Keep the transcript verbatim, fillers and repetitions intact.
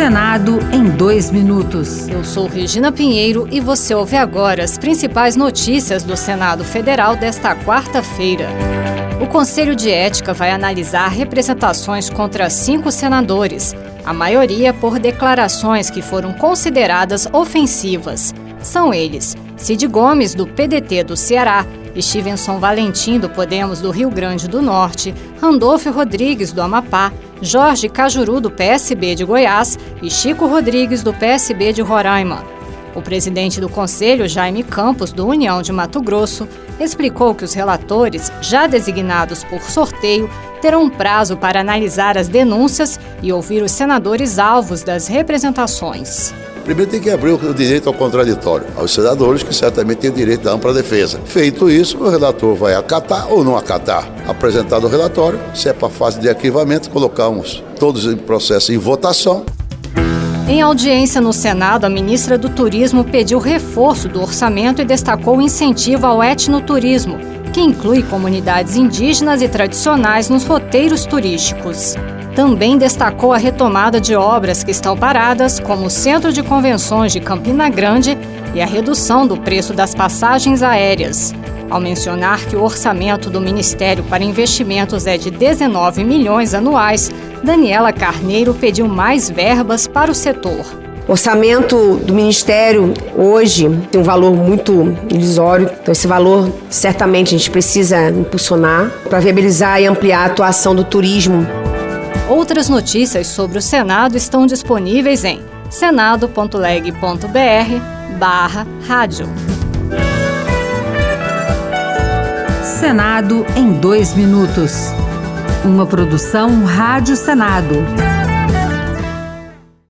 Senado em dois minutos. Eu sou Regina Pinheiro e você ouve agora as principais notícias do Senado Federal desta quarta-feira. O Conselho de Ética vai analisar representações contra cinco senadores, a maioria por declarações que foram consideradas ofensivas. São eles: Cid Gomes, do P D T do Ceará, Stevenson Valentim, do Podemos do Rio Grande do Norte, Randolfo Rodrigues, do Amapá, Jorge Cajuru, do P S B de Goiás e Chico Rodrigues, do P S B de Roraima. O presidente do Conselho, Jaime Campos, do União de Mato Grosso, explicou que os relatores, já designados por sorteio, terão um prazo para analisar as denúncias e ouvir os senadores alvos das representações. Primeiro tem que abrir o direito ao contraditório, aos senadores que certamente têm direito da ampla defesa. Feito isso, o relator vai acatar ou não acatar. Apresentado o relatório, se é para a fase de arquivamento, colocamos todos em processo em votação. Em audiência no Senado, a ministra do Turismo pediu reforço do orçamento e destacou o incentivo ao etnoturismo, que inclui comunidades indígenas e tradicionais nos roteiros turísticos. Também destacou a retomada de obras que estão paradas, como o Centro de Convenções de Campina Grande e a redução do preço das passagens aéreas. Ao mencionar que o orçamento do Ministério para Investimentos é de dezenove milhões anuais, Daniela Carneiro pediu mais verbas para o setor. O orçamento do Ministério hoje tem um valor muito irrisório, então esse valor certamente a gente precisa impulsionar para viabilizar e ampliar a atuação do turismo. Outras notícias sobre o Senado estão disponíveis em senado.leg.br barra rádio. Senado em dois minutos. Uma produção Rádio Senado.